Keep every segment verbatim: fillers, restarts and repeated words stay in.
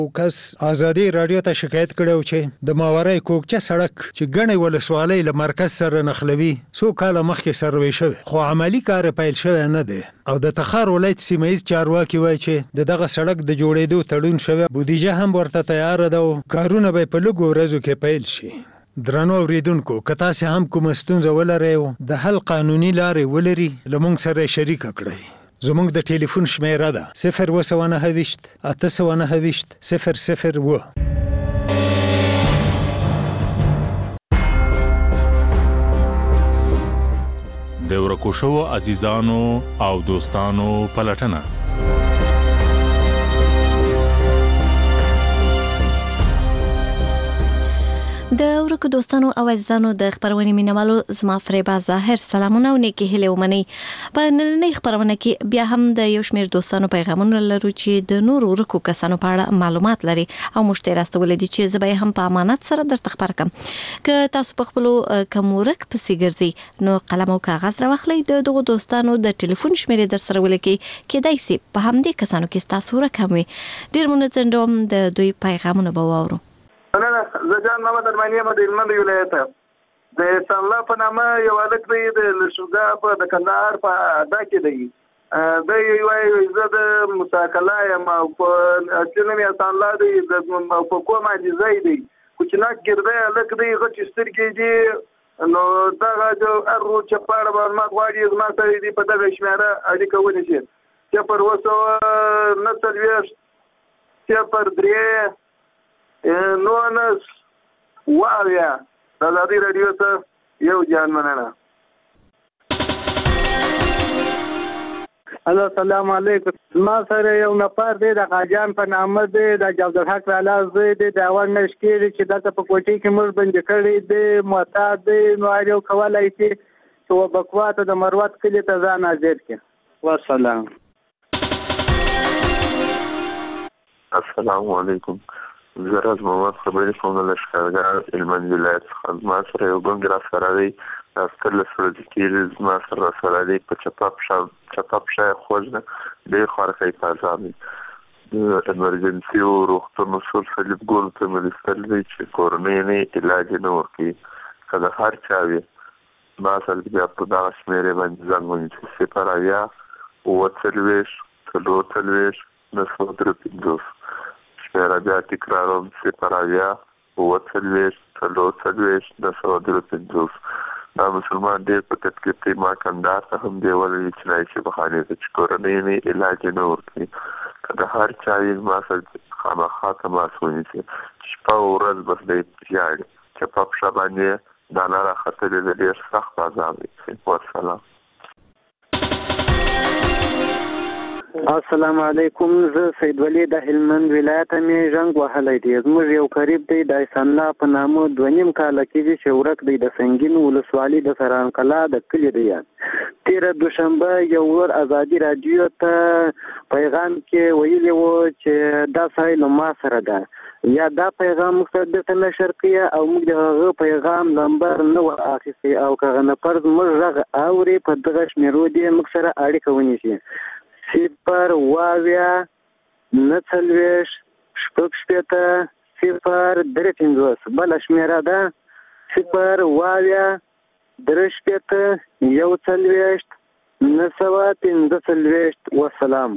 کس ازادي رادیو ته شکایت کړو چې د ماورای کوکچه سړک چې ګڼې ولسوالۍ له مرکز سره نښلوي څو کاله مخکې سروې شوی، خو عملی کار پیل شوی نه دی. او د تخار ولایت سیمهیز چارواکي وایي چې د دغه سړک د جوړېدو تړون شوی، بودیجه هم ورته تیاره ده او کارونه به په لږو ورځو کې پیل شي. درنو اوریدونکو، که تاسې هم کومه ستونزه ولرئ او د حل قانوني لارې ولري، له موږ سره شریکه کړئ. زموږ د ټلیفون شمیره ده صفر اوه سوه نهه ویشت اته سوه نهه ویشت صفر صفر اوه. د ورکو شوو عزیزانو او دوستانو پلټنه. د ورکو دوستانو او عزیزانو د خبرونې مینوالو زما فریبا ظاهر سلامونه او نیکی هیله ومني. په نننۍ خبرونه کې بیا هم د یو شمېر دوستانو پیغامونه لرو چې د نورو ورکو کسانو په اړه معلومات لري او موږ ته راستولي دي چې زه به هم په امانت سره درته خبر کړم. که تاسو په خپلو کوم ورک پسې ګرځئ نو قلم او کاغذ راواخلئ، د دغو دوستانو د ټلیفون شمیرې در سره ولیکئ، کیدای شي په همدې کسانو کې ستاسو ورک هم وي. ډېر مننه د دوی پیغامونه به واورو. نه نه زه جان محمد ارماني یم د هلمند ولایت د احسان الله په نامه یو هلک دی د لشوګا په د کندهار په ادا کې دی. دی وایي زه د مساکله یم او په اصلي نوم یې احسان الله دی، د په کوم عاجزی دی، کوچناک ګردی هلک دی، غټې سترګې دي. نو دغه د هر روز چې په اړه معلومات غواړي زما سره دي په دغه شمېره اړیکه ونیسي. صفر اوه سوه نهه څلوېښت صفر درې نولس واویا. د ازادي راډیو ته یو جان مننه. الو السلام علیکم. ما سره یو نفر دی د قاجان په نامه دی، د جعفرحق رالاز دی، د اول نشکېږي چې دلته په کوټې کې موږ بندي کړی دی، معتاد دی. نو هر یو کولی شي چې وبکواته د مروت کلي ته ځان حاضر کړي. والسلام. السلام علیکم. زه راز محمد خبرې کوم له لښکرګاه هلمند ولایت څخه. زما سره یو ګونګ راسره دی، دا سترلس ورځې کېږي زما سره راسره دی. په چپه پښه چپه پښه یې خوږ ده، ډېر خوارکی په عذاب دی. د امرجنسي او روغتون اصول صلیب ګول ته مې لیستل دی چې کورنۍ نه علاج نه ورکوي. که د هر چا وي ما سره بیا په دغه شمېرې باندې زنګ ونیسي. صفر اویا اووه څلوېښت څلور څلوېښت نهه سوه درې پنځوس. شمیره بیا تکراروم صفر اویا اووه څلوېښت څلور څلوېښت نهه سوه درې پنځوس. دا مسلمان ډېر په تکلیف دی. ما کندهار ته هم دی ویلي چې نایشي بخانې ته چې کورنۍ نه علاج نه ورکوي. که د هر چا وي ما سره خامخا تماس ونیسي. شپه او ورځ بس دی ژاړي، چپه پښه باندې دانه راختلې ده، ډېر سخت عذاب دی. والسلام. السلام علیکم. زه سید ولی د هلمند ولایت مې ژوند وهلی دی. زموږ یو قریب دی د احسان الله په نامه دوه نیم کاله کېږي چې ورک دی د سنګین ولسوالي د سران کلا د کلي دی. تېره دوشنبه یو ور ازادي راډیو ته پیغام کې ویلي و چې دا سړی له ما سره ده، یا دا پیغام موږ ته درته نشر کړي او موږ د هغه پیغام نمبر نه و اخیستی او که هغه نفر زموږ غږ اوري په دغه شمېرو دې موږ سره اړیکه ونیسي. صفر واویا نهه څلوېښت شپږ شپېته صفر درې پنځوس. بله شمېره ده صفر واویا درې شپېته یو څلوېښت نهه سوه پنځه څلوېښت. والسلام.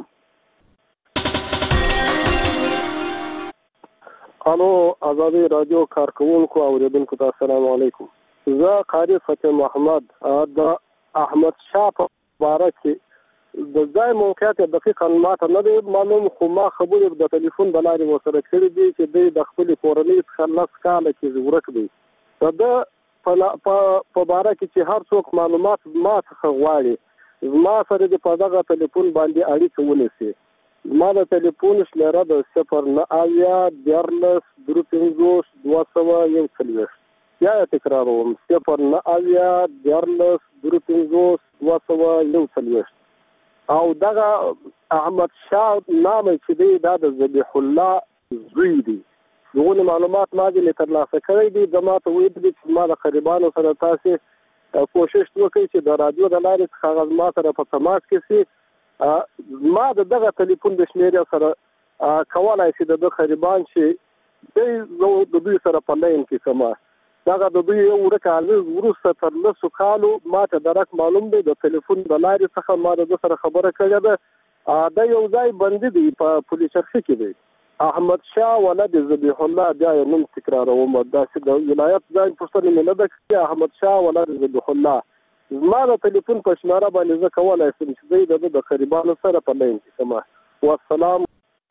الو ازادي راډیو کارکوونکو او اوریدونکو ته السلام علیکم. زه قاری فتح محمد د احمد شاه په باره کې د ځای موقعیت دقیقا ماته نه دی معلوم، خو ما خبرې د ټلیفون د لارې ورسره کړي دي چې دوی د خپلې کورنۍ څخه لس کاله کې ورک دی. د ده په باره کې چې هر څوک معلومات ما څخه غواړي زما سره دې په دغه ټلیفون باندې اړیکه ونیسي. زما د ټلیفون شمېره د صفر نهه اویا دیارلس درې پنځوس دوه سوه یو څلوېښت. بیا یې تکراروم صفر نهه اویا دیارلس درې پنځوس دوه سوه یو څلوېښت. او دغه احمد شاه نام چې دی دا د ذبیح الله زوی دی. دغه معلومات ما دې ترلاسه کړی دي. زما ته ویل دي چې ما د قریبانو سره تاسې کوشش وکړئ چې د رادیو د لارې څخه هغه زما سره په تماس کې سي. ما د دغه ټلیفون د شمېرې سره کولای شي د خریبان شي د دوی سره په لین کې سما دا د دوی یو ورکه ورسته تر لسو کالو ماته درک معلوم دی د ټلیفون د لارې څخه ما د سره خبره کړې ده دا یو ځای بندي دی په پولیس چرخه کې دی احمد شاه ولد ذبیح الله بیا یې نوم تکراروم دا چې د ولایت ځای پوښتنې مې نه ده کړې احمد شاه ولد ذبیح الله زما د ټلیفون په شماره باندې زه کولی شم چې دوی د خریبانو سره په لین کې سما والسلام.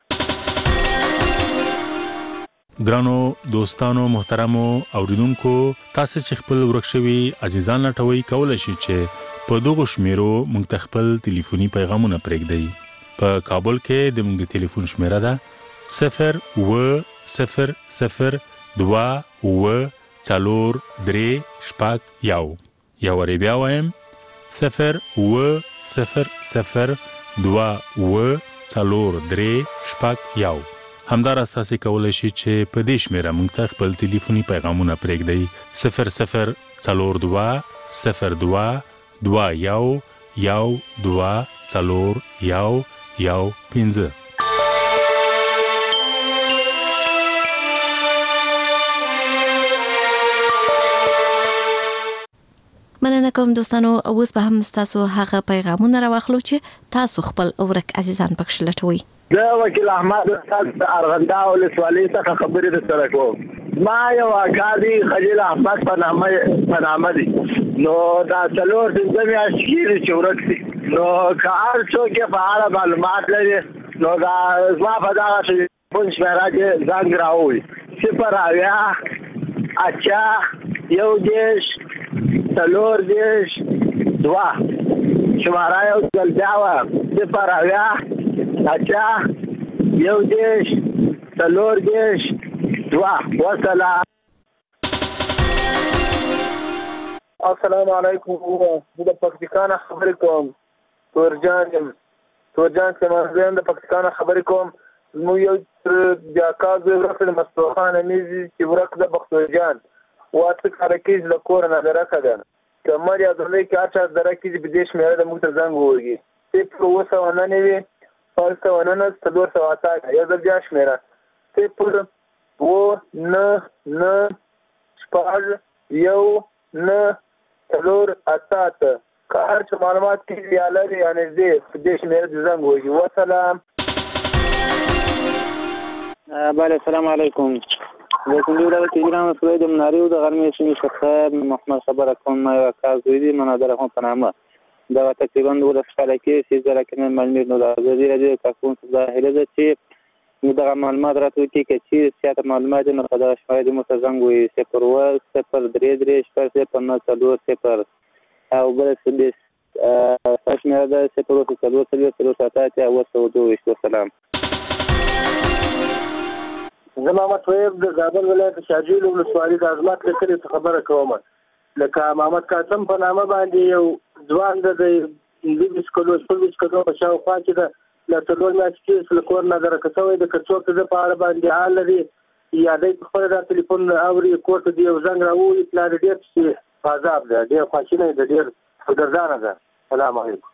ګرانو دوستانو محترمو اوریدونکو تاسو چې خپل ورک شوي عزیزان لټوي کولای شئ چې په دغه شمیرو موږ ته خپل ټلیفوني پیغامونه پرېږدئ. په کابل کې د موږ د ټلیفون شمیره ده صفر و صفر صفر دوا و څلور درې شپږ یو یا ورې بیا وایم صفر و صفر صفر دوا و څلور درې شپږ یو. همداراز تاسو کولای شئ چې په دې شمیره موږ ته خپل ټلیفوني پیغامونه پرېږدئ صفر صفر څلور دوه صفر دوه دوه یو یو دوه څلور یو یو پنځه. مننه کوم دوستانو اوس به هم تاسو هغه پیغامونه راوخلو چې تاسو خپل اورک عزیزان پکښ لټوي. دا وکیل احمد استاد ارغندا ولسوالۍ څخه خبرې در سره کوم. ما یو اکادي خلیل احمد په نامه په نامه دي نو دا څلور پنځه میاشتې کېږي چې ورک دي نو که هر څوک یې په اړه معلومات لري نو دا زما په دغه ټلیفون شمیره کې زنګ راووي صفر اویا اچا یو دېرش څلور دېرش دوه شماره یو ځل بیا وایم صفر اویا اچا یو دېرش څلور دېرش دوه وسلام. السلام علیکم زه د پکتیکا نه خبرې کوم تورجان یم تورجان سیمانزیان د پکتیکا نه خبرې کوم زموږ یو بیاکا زوی ورک د مستوخان امیزي چې ورک د پختوجان واته کاره کېږي له کور نه درکه ده که مر یا دلی کې هر چا دره کېږي په دې شمېره د موږ ته زنګ ووږي صفر اوه سوه نه نوي شپږ سوه نولس څلور سوه اته یو ځل بیا شمېره صفر اوه نه نه شپږ یو نه څلور اته اته که هر څه معلومات کېږي یا لري یا نږدې په دې شمېره د زنګ ووږي. وسلام. بله السلام علیکم. د کندهار ولایت ایران مسؤل د مناری او د غرمې سیمې څخه محمد خبره کوم ما یو کار زوی دی منادر هم په نامه دا تقریبا د ولس کال کې چې زره کې معلومات نو د ازادي راډیو کارکون ظاهره ده چې نو دا معلومات راټول کې چې سیاست معلومات نه په دغه شوي د متزنګ وي صفر و صفر درې درې شپږ صفر نه څلور صفر او بل څه د تاسو د صفر و څلور څلور څلور ساته او څو دوه سلام. زه محمد طیب د زابل ولایت شاجویل ولسوالۍ د عظمت له کلي څخه خبره کوم. لکه محمد قاسم په نامه باندې یو ځوان د پنځه کلو شپږ کلو په شاوخوا کې د له څلور میاشتې کېږي له کور نه درکه شوی د که څوک د په اړه باندې حال لري یا دی په خپله دا ټلیفون اوري کور ته د یو زنګ راووي پلار ډېر پسې په عذاب ده ډېر خواشینی ده ډېر ګردانه ده. سلام علیکم.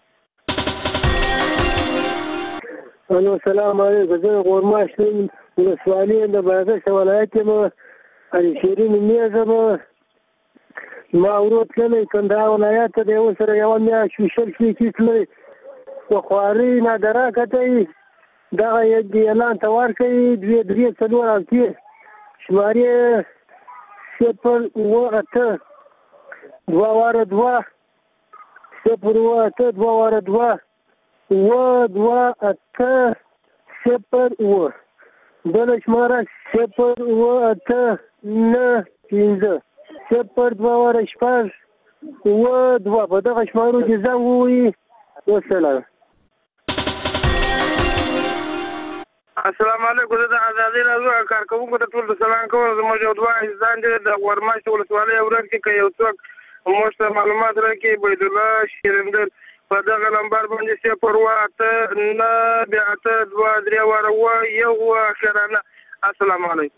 الو سلام علیکم. زه غورماش یم ولسوالۍ د بادغیس ولایت یم علي شیرین میزه م ما ورور تللی کندهار ولایت ته د یو سره یوه میاشت ویشل شوي چې تللی په خوارۍ نادره کتی دغه اعلان ته ورکوي دوې درې څلور هفتې شمارې صفر اوه اته دوه واره دوه صفر اوه اته دوه واره دوه اوه دوه اته صفر اوه بله شماره صفر اوه اته نه پنځه صفر دوه واره شپږ اوه دوه په دغه شمارو کې زنګ ووهي. وسلام. السلام علیکم. زه د ازادي راډیو کارکوونکو ته ټول سلام کوم. زموږ یو دوه عزیزان دي د غورماشت ولسوالۍ ورک کې که یو څوک موږ ته معلومات راکړي بيدالله شیرندر په دغه نمبر باندې صفر اوه اته نه بیا اته دوه درې واره اوه یو اوه اخرانه. السلام علیکم.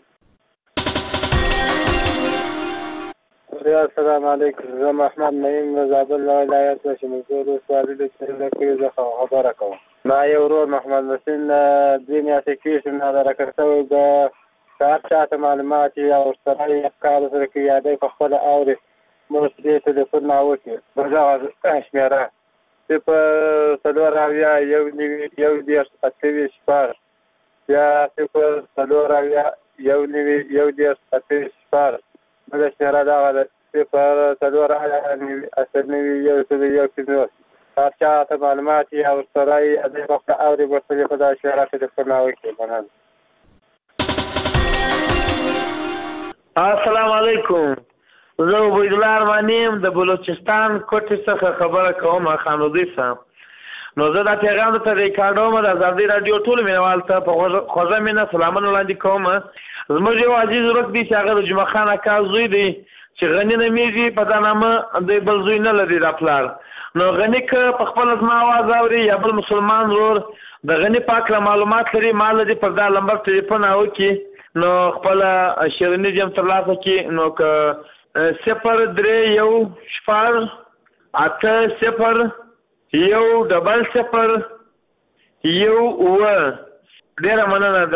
السلام علیکم. زه محمد نعیم د زابل ولایت د شمولزور ولسوالۍ د څخه خبره کوم. ما یو ورور محمد حسین دوی میاشتې کېږي نه ده راکړ شوی د که هر چاته معلومات یا ورسره یې افکار سره کې یا دی په خپله اوري موږ دې ټلیفون نه وکړي په دغه شمېره صفر څلور اویا یو نوي یو دېرش اته ویشت شپږ بیا صفر څلور اویا یو نوي یو دېرش اته ویشت شپږ بله شمېره دغه ده صفر څلور اویا نوي اته نوي یو سل یو پنځوس هر چاته معلومات یې او ورسره یې دی په خپله اوري ورته په دغه شمېره ټلیفون نه وکړي مننه. السلام علیکم. زه عبیدالله ارماني یم د بلوچستان کوټې څخه خبره کوم خانودي صاحب. نو زه دا پیغام درته ریکارډوم د ازادي راډیو ټولو مینوالو ته په خوږه مینه سلامونه وړاندې کوم. زموږ یو عزیز ورک دی چې هغه د جمعه خان اکا زوی دی چې غني نومیږي په دا نامه د بل زوی نه لري دا پلار. نو غني که په خپله زما اواز اوري یا بل مسلمان ورور د غني پاک را معلومات لري ما لري پر دا لمبر ټلیفون وکړي نو خپله شیریني جیم ترلاسه کړي. نو که صفر درې یو شپږ اته صفر یو ډبل صفر یو اووه ډېره مننه ده.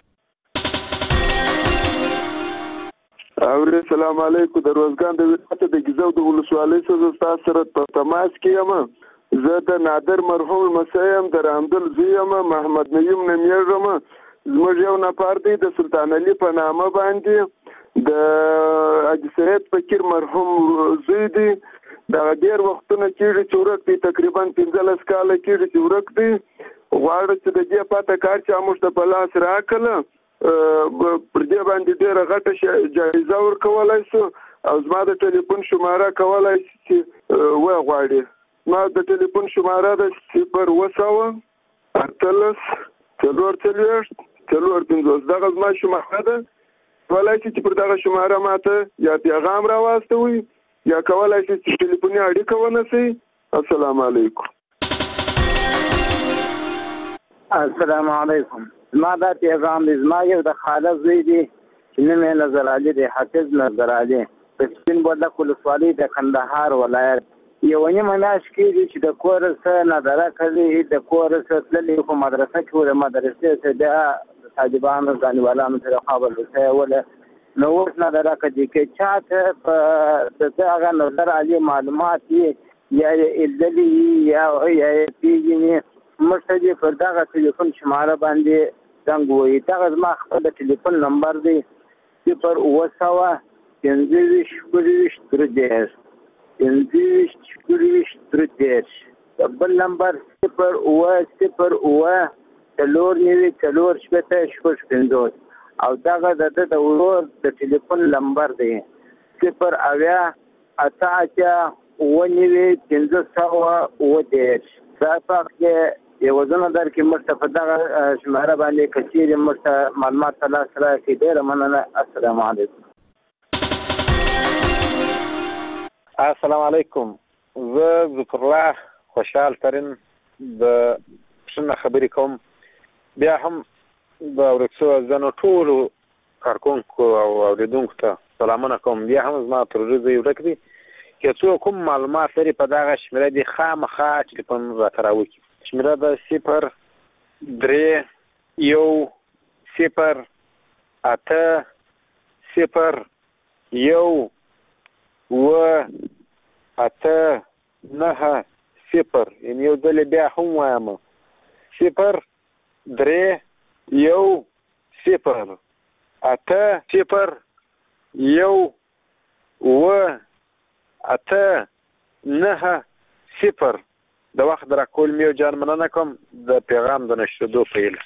اورې السلام علیکم. د روزګان د ولایت د ګیزو د ولسوالۍ څخه ستاسو سره په تماس کې یم. زه د نادر مرحوم لمسی یم د رحمدل زوی یم محمد نعیم نومیږم. زموږ یو نفر دی د سلطان علي په نامه باندې د حاجي سید فقیر مرحوم زوی دی. دغه ډېر وختونه کېږي چې ورک دی تقریبا پنځلس کاله کېږي چې ورک دی. غواړو چې د دې پاته کار چې موږ ته په لاس راکړله پر دې باندې ډېره غټه جایزه ورکولی شو او زما د ټلیفون شماره کولی شي چې وغواړي. زما د ټلیفون شماره ده صفر اوه سوه اتلس څلور څلوېښت څلور پنځوس. دغه زما شماره ده. کولی شي چې پر دغه شماره ماته یا پیغام راواستوي یا کولی شي چې ټلیفوني اړیکه ونیسئ. السلام علیکم. السلام علیکم. زما دا پیغام دی زما یو د خاله زوی دی چې نوم یې نظر علي دی حافظ نظر علي په سپین بولدک ولسوالۍ د کندهار ولایت. یوه نیمه میاشت کېږي چې د کوره څه نظره کوي د کوره څه تللي خو مدرسه کې و د مدرسې څه بیا د طالبانو ځانیوالانو سره خوا بلوسوله. نو اوس نظره کوي که چاته په د ده هغه نظر علي معلومات یې یا یې ایدلي یا یا یې پېژني موږ ته دې پر دغه ټلیفون شماره باندې زنګ ووهي. دغه زما خپل د ټلیفون نمبر دی صفر اوه سوه پنځه ویشت شپږویشت درې دېرش پنځه ویشت شپږویشت درې دېرش. بل نمبر صفر اوه صفر اوه څلور نوي څلور شپېته شپږ پنځوس او دغه د ده د ورور د ټلیفون نمبر دی صفر اویا اته اتیا اوه نوي پنځه سوه اوه دېرش. دا پاک کې یوازونه در کې موږ ته په دغه شماره باندې که چیرې موږ ته معلومات ته لاس راکړي ډېره مننه. السلام علیکم. السلام علیکم. زه ذکرالله خوشحال ترین د پښتنه خبرې کوم. بیا هم د ورک شوو ځنو ټولو کارکونکو او اورېدونکو ته سلامونه کوم. بیا هم زما تر ورځې ورک دی که څوک کوم معلومات لري په دغه شمېره دې خامخا ټلیفون راته راوکړي. شمېره ده صفر درې یو صفر اته صفر یو اوه اته نهه صفر. یعنې یو ځل بیا هم وایم صفر درې یو صفر اته صفر یو اوه اته نهه صفر. د وخت د راکول میو جان مننه کوم د پیغام د نشریدو په هیله.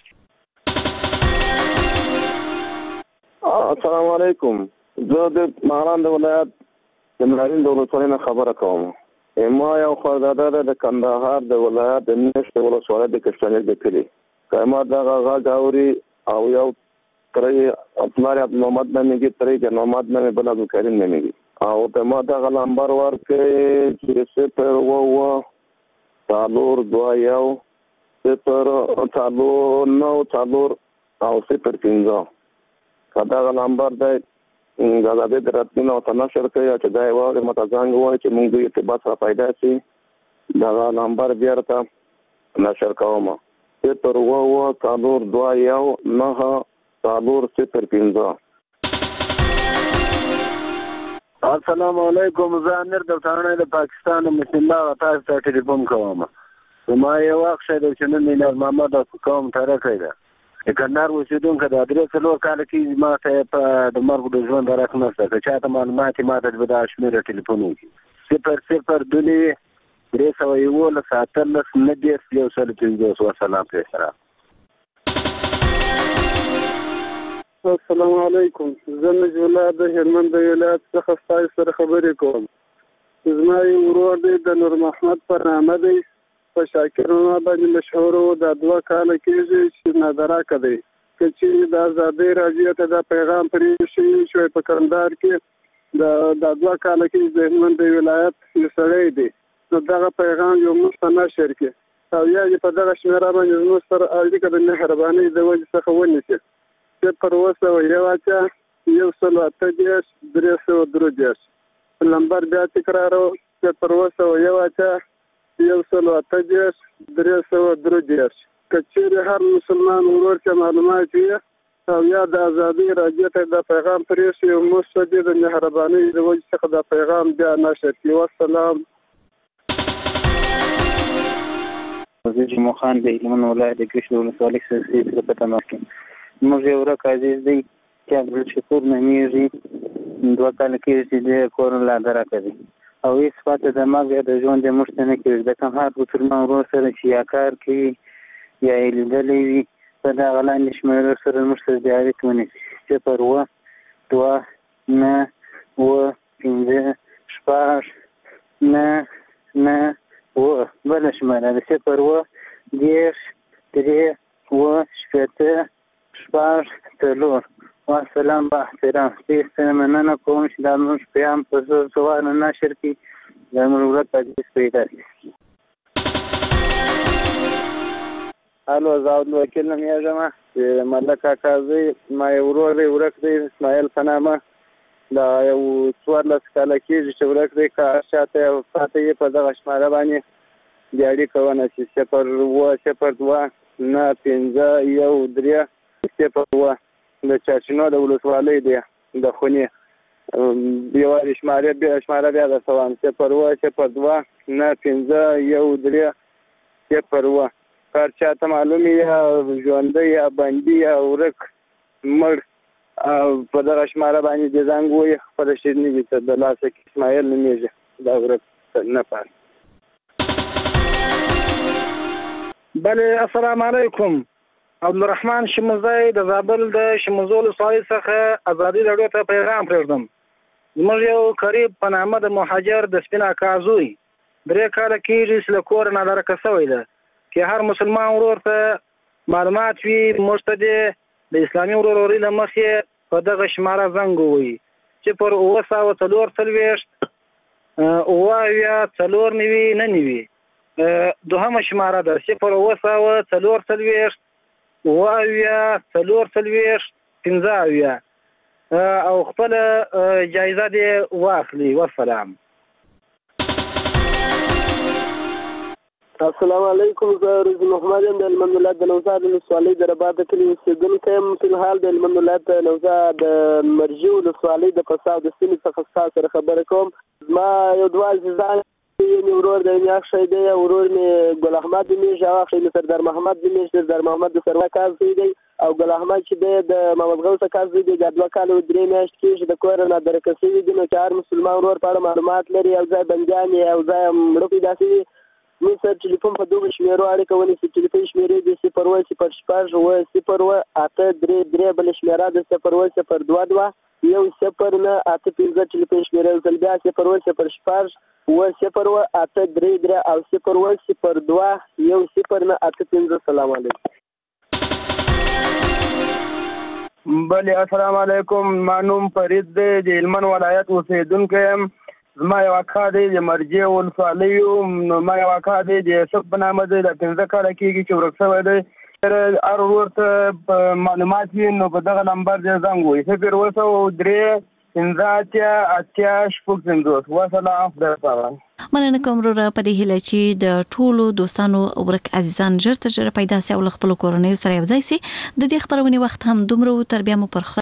السلام علیکم. زه د مهران د ولایت د مهرین د ولسوالۍ نه خبره کوم. ما یو خوارداده ده د کندهار د ولایت د نیش د ولسوالۍ د کشتنیک د کلي. که ما دغه غږ اوري او یو ترې پلار عبدالمحمد نومیږي ترې جان محمد نومې بل عبدالکریم نومیږي او ته ما دغه نمبر ورکړې چې صفر اوه اوه څلور دوه یو صفر څلور نو څلور او صفر پنځه. که دغه نمبر دی د ازادۍ د راتلون ورته نشر کوي او چې دا یې واوري ماته زنګ ووایي چې موږ دوی ارتباط سره پیدا شي. دغه نمبر بیا ورته نشر کوم. صفر اوه څلور دوه یو نهه څلور صفر پنځه. السلام علیکم. زه امیر دوتانه د پاکستان بسم الله تاسو ته ټلیفون کوم. ما یو وخت شه چې نن نه محمد کوم ترکه ده. کندهار اوسیدونکو د درې څلور کال کې ما ته په د مرګ د ژوند راکنه څه چې چاته معلومات ما ته د شمیره ټلیفون وکړي. صفر صفر دلی درې سوه یولس اتلس نهه دېرش یو سل پنځوس. وسلام پرې سره. السلام علیکم. زه نجیب الله د هلمند ولایت څخه ستاسو سره خبرې کوم. زما یو ورور دی د نور محمد په نامه دی، په شاکرونه باندې مشهور و. دا دوه کاله کېږي چې نادراکه دی. که چې د ازادۍ راډیو ته دا پیغام پرې شوی شوی په کندهار کې دا دوه کاله کې د هلمند ولایت یو سړی دی، نو دغه پیغام یو موږ ته نشر کړي او یا یې په دغه شمېره باندې زموږ سره اړیکه د مهربانۍ د وجې څخه ونیسي. صفر اوه سوه یو اتیا یو سل اته دېرش درې سوه درې دېرش. نمبر بیا تکراروم. صفر اوه سوه یو اتیا یو سل اته دېرش درې سوه درې دېرش. که چیرې هر مسلمان ورور ته معلومات وي او یا د ازادۍ راډیو ته دا پیغام پرې شي او موږ ته د مهربانۍ د وجې څخه دا پیغام بیا نشر کړي. والسلام. زه جمعه خان د هلمند ولایت د ګشت ولسوالۍ څخه په تماس کې. موږ یو ورک عزیز دی چې عبدالشکور نومیږي، دوه کاله کېږي چې د کور له درکه دی او هېڅ پاته د مرګ د ژوند د موږ ته نه کېږي. د کوم هر مسلمان ورور سره چې یا کار کوي یا یې لیدلی وي په دغه لاندې شمېرو سره موږ سره د اړیکې ونیسي. صفر اوه دوه نهه اوه پنځه شپږ نهه نهه اوه. بله شمېره د صفر اوه دېرش درې اوه شپېته شپږ څلور. والسلام. با احترام. ډېر مننه کوم چې دا زموږ پیغام په زور زوانه نشر کړي، دا زموږ ورک عزیز پیدا کړي. الو، زه عبدالوکیل نومیږم چې ملک کاکا زوی. ما یو ورور دی ورک دی اسماعیل په نامه. دا یو څوارلس کاله کېږي چې ورک دی. که هر چاته یې پاته یې په دغه شماره باندې د اړیکه ونیسي. صفر اوه صفر دوه نهه پنځه یو درې صفر اوه. د چارچینو د ولسوالۍ دی د خونې یو شماره بیا شماره بیا درته وایم. صفر اوه صفر دوه نهه پنځه یو درې صفر اوه. که هر چاته معلوم یا ژوندی یا بندي یا ورک مړ په دغه شماره باندې د زنګ ووایي. خپله شیریني ته د لاسه کې اسماعیل نومیږي، دا ورک نه پاس. بله، السلام علیکم. عبدالرحمن شمزی د زابل د شمزو ولسوالۍ څخه ازادي راډیو ته پیغام پرېږدم. زموږ یو قریب په نامه د مهاجر د سپین اکا زوی درې کاله کېږي چې له کوره نادرکه شوی ده. که هر مسلمان ورور ته معلومات وي موږ ته د اسلامي ورورولۍ له مخې په دغه شماره زنګ ووایي. صفر اوه سوه څلور څلوېښت اوه اویا څلور نوي نهه نوي. دوهمه شماره ده صفر اوه سوه څلور څلوېښت اوه اویا څلور څلوېښت پنځه اویا او خپله جایزه دې واخلي. والسلام. السلام علیکم. زه رضا محمد یم د هلمند ولایت د نوزاد ولسوالۍ د رباط د کلي اوسېدونکی یم. فی الحال د هلمند ولایت د نوزاد د مرجي ولسوالۍ د قصاب د سیمې څخه ستاسو سره خبرې کوم. زما یو دوه عزیزان مې ورور دی، مې اخښی دی. ورور مې ګل احمد نومېږي او اخښی مې سردار محمد نومېږي. سردار محمد د سروه کاز زوی دی او ګل احمد چې دی د محمد غوث کاز زوی دی. دا دوه کاله درې میاشتې کېږي د کوره نادرکه شوي دي. نو چې هر مسلمان ورور په اړه معلومات لري، یو ځای بندیان یې یو ځای مړه پیدا شوي، موږ سره ټلیفون په دغو شمېرو اړیکه ونیسي. ټلیفون شمېرې دي صفر اوه صفر شپږ اوه صفر اوه اته درې درې. بله شمېره د صفر اوه صفر دوه دوه یو صفر نه اته پنځه. ټلیفون شمېره یو ځل بیا صفر اوه صفر شپږ اوه صفر اوه اته درې درې او صفر اوه صفر دوه یو صفر نه اته پنځه. السلام علیکم. بله، السلام علیکم. ما نوم فرید دی، د هلمند ولایت اوسېدونکی یم. زما یو اکا دی د مرجې ولسوالۍ یم. نو ما یو اکا دی د یوسف په نامه دی، د پنځه کاله کېږي چې ورک شوی دی. هر ورور ته معلومات وي نو په دغه نمبر دی زنګ ووایي. صفر اوه سوه درې پنځه اتیا اتیا شپږ پنځوس وسلام خدای پامان. مننه کوم وروره په دې هیله چې د ټولو دوستانو ورک عزیزان ژر تر ژره پیدا سي او خپل کورنۍ سره یو ځای سي. د دې خبرونه وخت هم دومره تر بیا مو پر